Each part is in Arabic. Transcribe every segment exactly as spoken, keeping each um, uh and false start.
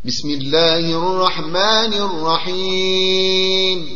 بسم الله الرحمن الرحيم.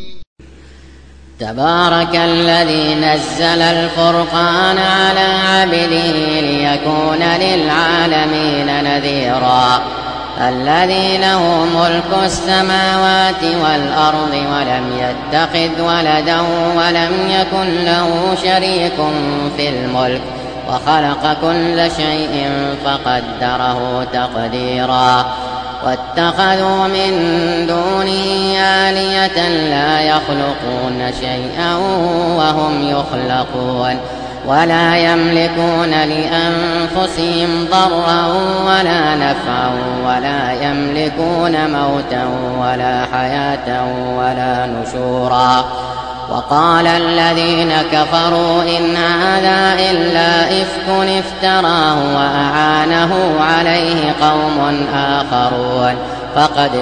تبارك الذي نزل الفرقان على عبده ليكون للعالمين نذيرا. الذي له ملك السماوات والأرض ولم يتخذ ولدا ولم يكن له شريك في الملك وخلق كل شيء فقدره تقديرا. واتخذوا من دونه آلهة لا يخلقون شيئا وهم يخلقون ولا يملكون لأنفسهم ضرا ولا نفعا ولا يملكون موتا ولا حياة ولا نشورا. وقال الذين كفروا إن هذا إلا إفك افتراه وأعانه عليه قوم آخرون فقد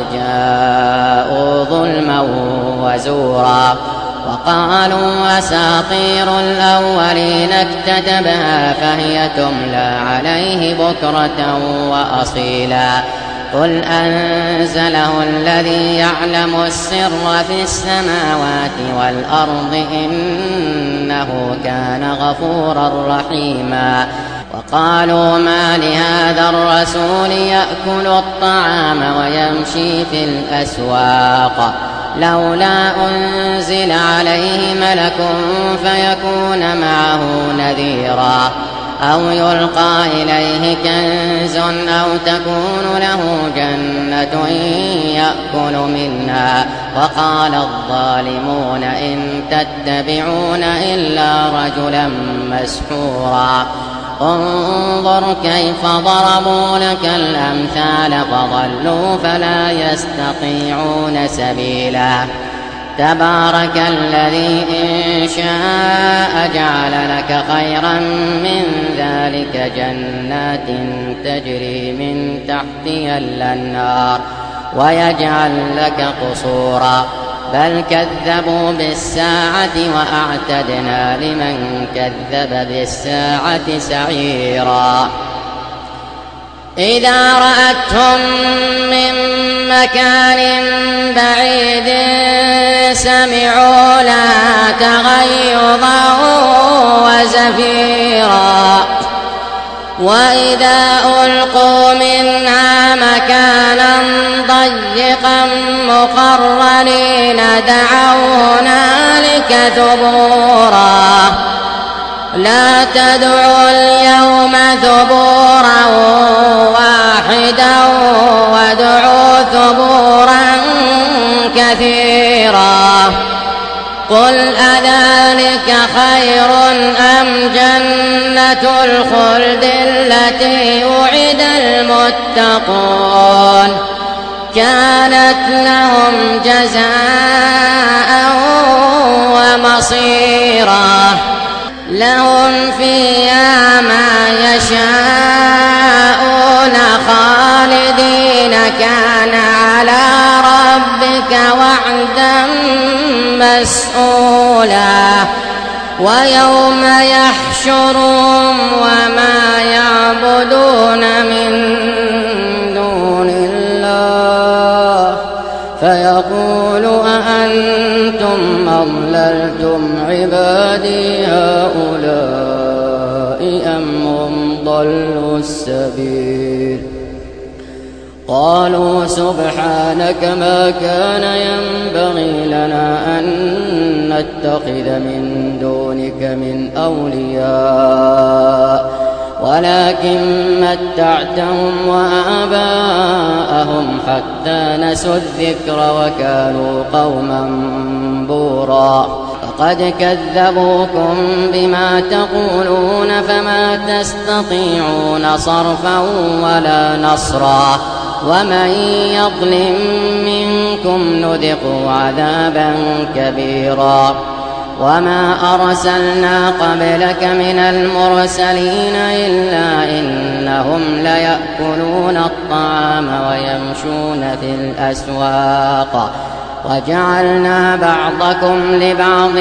جاءوا ظلما وزورا. وقالوا أساطير الأولين اكتتبها فهي تملى عليه بكرة وأصيلا. قل أنزله الذي يعلم السر في السماوات والأرض إنه كان غفورا رحيما. وقالوا ما لهذا الرسول يأكل الطعام ويمشي في الأسواق لولا أنزل عليه ملك فيكون معه نذيرا أو يلقى إليه كنز أو تكون له جنة يأكل منها. وقال الظالمون إن تتبعون إلا رجلا مسحورا. انظر كيف ضربوا لك الأمثال فضلوا فلا يستطيعون سبيلا. تبارك الذي إن شاء جعل لك خيرا من ذلك جنات تجري من تحتها الأنهار ويجعل لك قصورا. بل كذبوا بالساعة وأعتدنا لمن كذب بالساعة سعيرا. إذا رأتهم من مكان بعيد سمعوا لها تغيظا وزفيرا. وإذا ألقوا منها مكانا ضيقا مقرنين دعوا هنالك ثبورا. لا تدعوا اليوم ثبورا واحدا وادعوا ثبورا كثيرا. قل أذلك خير أم جنة الخلد التي وعد المتقون كانت لهم جزاء ومصيرا. لهم فيها ما يشاءون خالدين كان على ربك وعدا مسئولا. ويوم يحشرهم وما يعبدون من دون الله فيقول أأنتم أضللتم عبادي هؤلاء أم هم ضلوا السبيل. قالوا سبحانك ما كان ينبغي لنا أن نتخذ من دونك من أولياء ولكن متعتهم وآباءهم حتى نسوا الذكر وكانوا قوما بورا. فقد كذبوكم بما تقولون فما تستطيعون صرفا ولا نصرا. ومن يظلم منكم نذقه عذابا كبيرا. وما أرسلنا قبلك من المرسلين إلا إنهم ليأكلون الطعام ويمشون في الأسواق وجعلنا بعضكم لبعض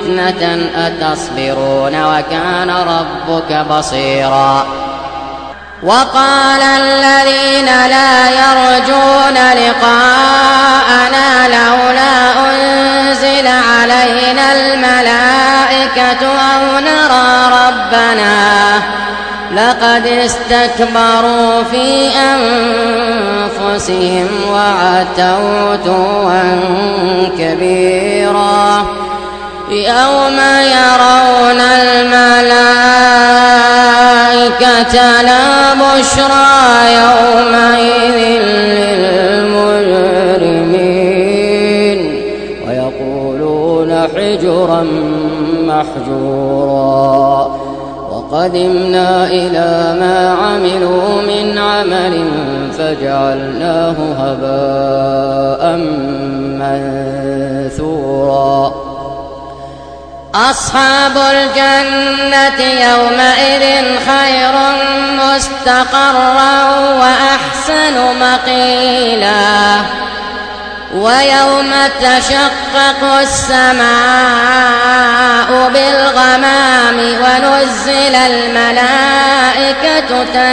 فتنة أتصبرون وكان ربك بصيرا. وقال الذين لا يرجون لقاءنا لولا أنزل علينا الملائكة أو نرى ربنا لقد استكبروا في أنفسهم وعتوا عتوا كبيرا يوم يرون الملائكة لا بشرى يومئذ للمجرمين ويقولون حجرا محجورا وقدمنا إلى ما عملوا من عمل فجعلناه هباء منثورا أصحاب الجنة يومئذ خير مستقرا وأحسن مقيلا ويوم تشقق السماء بالغمام ونزل الملائكة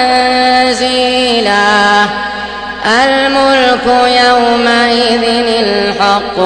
تنزيلا الملك يومئذ الحق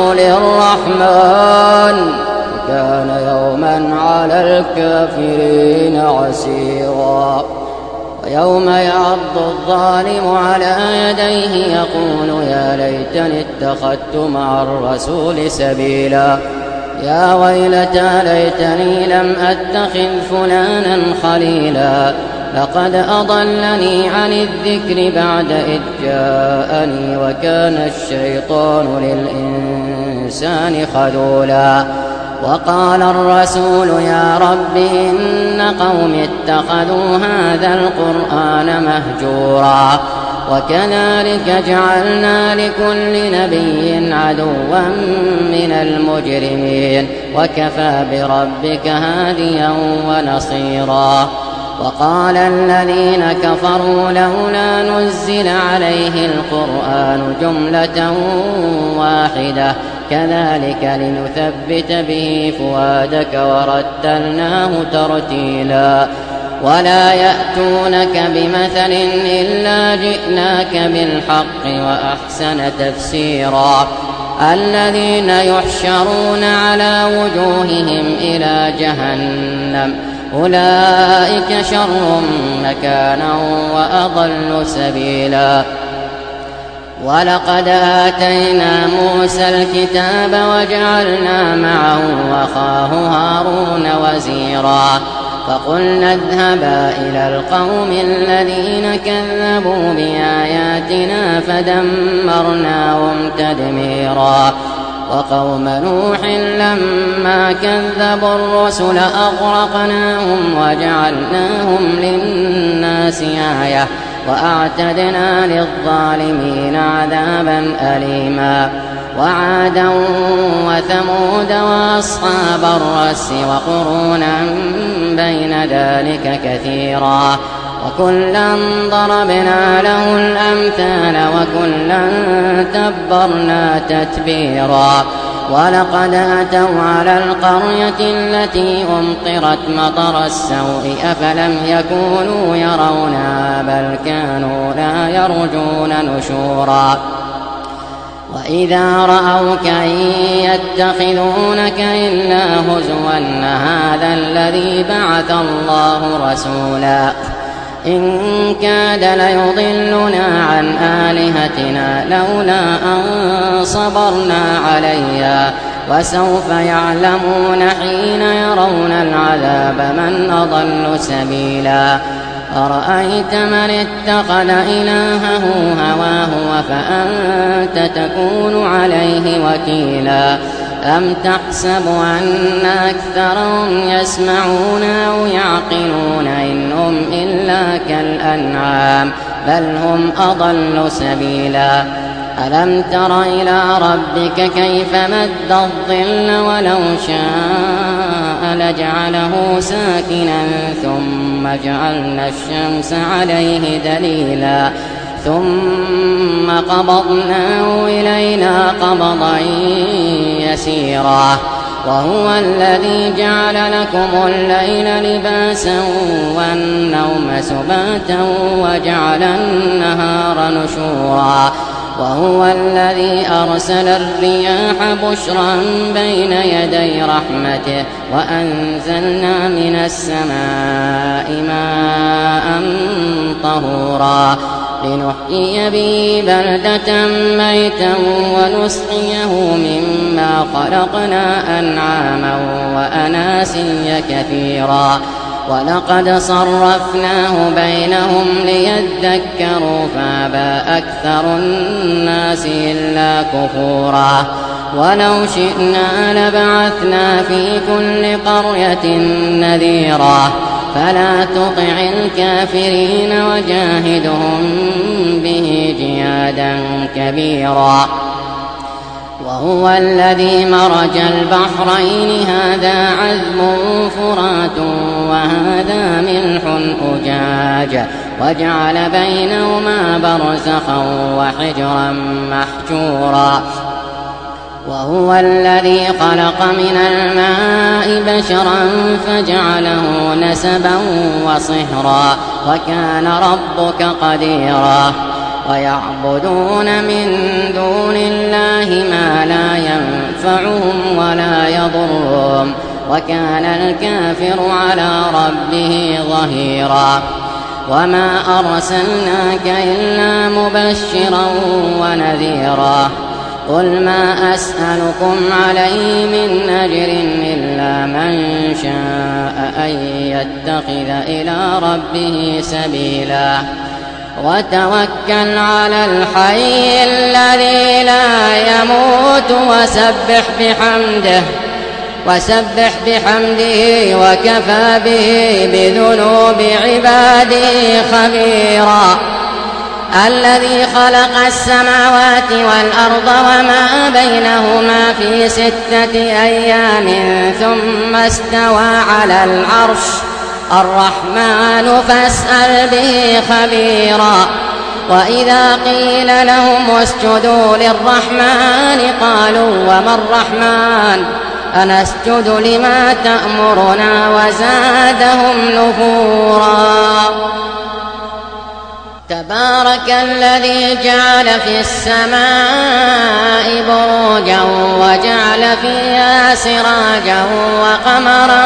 للرحمن كان يوما على الكافرين عسيرا ويوم يعض الظالم على يديه يقول يا ليتني اتخذت مع الرسول سبيلا يا ويلتى ليتني لم أتخذ فلانا خليلا لقد أضلني عن الذكر بعد إذ جاءني وكان الشيطان للإنسان خذولا وقال الرسول يا رب إن قوم اتخذوا هذا القرآن مهجورا وكذلك جعلنا لكل نبي عدوا من المجرمين وكفى بربك هاديا ونصيرا وقال الذين كفروا لولا نزل عليه القرآن جملة واحدة كذلك لنثبت به فؤادك ورتلناه ترتيلا ولا يأتونك بمثل إلا جئناك بالحق وأحسن تفسيرا الذين يحشرون على وجوههم إلى جهنم أولئك شر مكانا وأضل سبيلا ولقد آتينا موسى الكتاب وجعلنا معه أخاه هارون وزيرا فقلنا اذهبا إلى القوم الذين كذبوا بآياتنا فدمرناهم تدميرا وقوم نوح لما كذبوا الرسل أغرقناهم وجعلناهم للناس آية وأعتدنا للظالمين عذابا أليما وعادا وثمود وأصحاب الرس وقرونا بين ذلك كثيرا وكلا ضربنا له الأمثال وكلا تبرنا تتبيرا ولقد أتوا على القرية التي أمطرت مطر السوء أفلم يكونوا يرونها بل كانوا لا يرجون نشورا وإذا رأوك إن يتخذونك إلا هزوا هذا الذي بعث الله رسولا إن كاد ليضلنا عن آلهتنا لولا أن صبرنا عليها وسوف يعلمون حين يرون العذاب من أضل سبيلا أرأيت من اتخذ إلهه هواه فأنت تكون عليه وكيلا أم تحسب أن أكثرهم يسمعون أو يعقلون إن هم إلا كالأنعام بل هم أضل سبيلا ألم تر إلى ربك كيف مد الظل ولو شاء لجعله ساكنا ثم جعلنا الشمس عليه دليلا ثم قبضناه إلينا قبضا يسيرا وهو الذي جعل لكم الليل لباسا والنوم سباتا وجعل النهار نشورا وهو الذي أرسل الرياح بشرا بين يدي رحمته وأنزلنا من السماء ماء طهورا لنحيي به بلدة ميتا ونسقيه مما خلقنا أنعاما وأناسيا كثيرا ولقد صرفناه بينهم ليذكروا فأبى أكثر الناس إلا كفورا ولو شئنا لبعثنا في كل قرية نذيرا فلا تطع الكافرين وجاهدهم به جهادا كبيرا وهو الذي مرج البحرين هذا عذب فرات وهذا ملح أجاج وجعل بينهما برزخا وحجرا محجورا وهو الذي خلق من الماء بشرا فجعله نسبا وصهرا وكان ربك قديرا ويعبدون من دون الله ما لا ينفعهم ولا يضرهم وكان الكافر على ربه ظهيرا وما أرسلناك إلا مبشرا ونذيرا قل ما أسألكم عليه من أجر إلا من شاء أن يتخذ إلى ربه سبيلا وتوكل على الحي الذي لا يموت وسبح بحمده وسبح بحمده وكفى به بذنوب عباده خبيرا الذي خلق السماوات والأرض وما بينهما في ستة أيام ثم استوى على العرش الرحمن فاسأل به خبيرا وإذا قيل لهم اسجدوا للرحمن قالوا وما الرحمن أنسجد لما تأمرنا وزادهم نفورا تبارك الذي جعل في السماء بروجا وجعل فيها سراجا وقمرا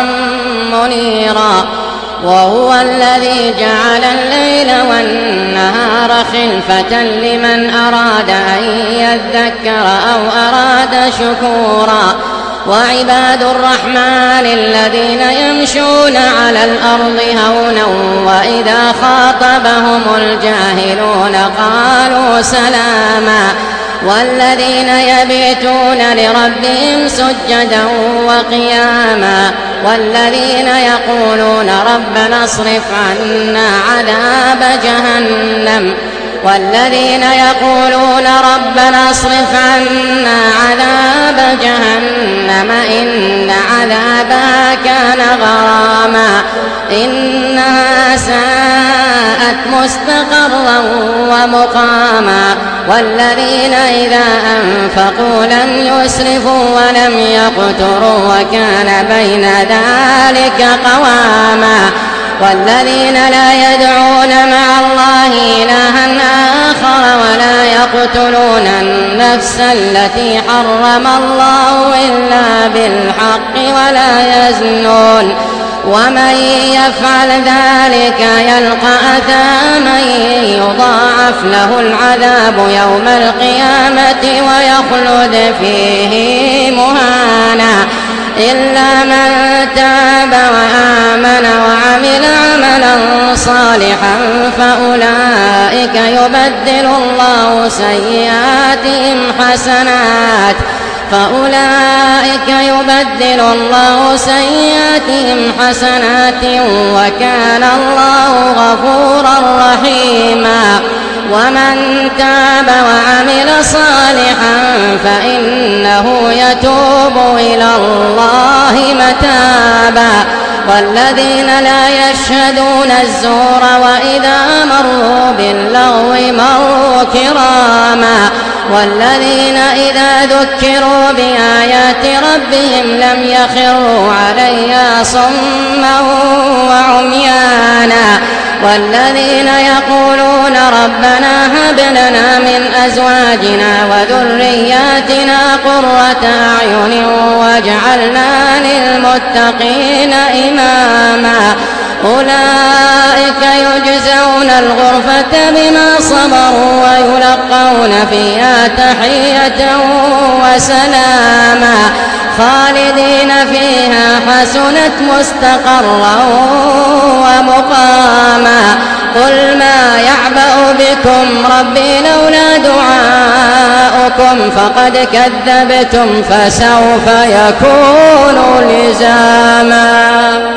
منيرا وهو الذي جعل الليل والنهار خلفة لمن أراد أن يذكر أو أراد شكورا وعباد الرحمن الذين يمشون على الأرض هونا وإذا خاطبهم الجاهلون قالوا سلاما والذين يبيتون لربهم سجدا وقياما والذين يقولون ربنا اصرف عنا عذاب جهنم والذين يقولون ربنا اصرف عنا عذاب جهنم إن عذابها كان غراما إنها ساءت مستقرا ومقاما والذين إذا أنفقوا لم يسرفوا ولم يقتروا وكان بين ذلك قواما والذين لا يدعون مع الله إلها آخر ولا يقتلون النفس التي حرم الله إلا بالحق ولا يزنون ومن يفعل ذلك يلقى أثاما يضاعف له العذاب يوم القيامة ويخلد فيه مهانا إلا من تاب وآمن وعمل عملا صالحا فأولئك يبدل الله سيئاتهم حسنات فأولئك يبدل الله سيئاتهم حسنات وكان الله غفورا رحيما ومن تاب وعمل صالحا فإنه يتوب إلى الله متابا والذين لا يشهدون الزور وإذا مروا باللغو مروا كراما والذين إذا ذكروا بآيات ربهم لم يخروا عليها صما وعميانا والذين يقولون ربنا هب لنا من أزواجنا وذرياتنا قرة أعين واجعلنا للمتقين إماما أولئك يجزون الغرفة بما صبروا ويلقون فيها تحية وسلاما خالدين فيها حسنت مستقرا ومقاما قل ما يعبأ بكم ربي لولا دعاؤكم فقد كذبتم فسوف يكون لزاما.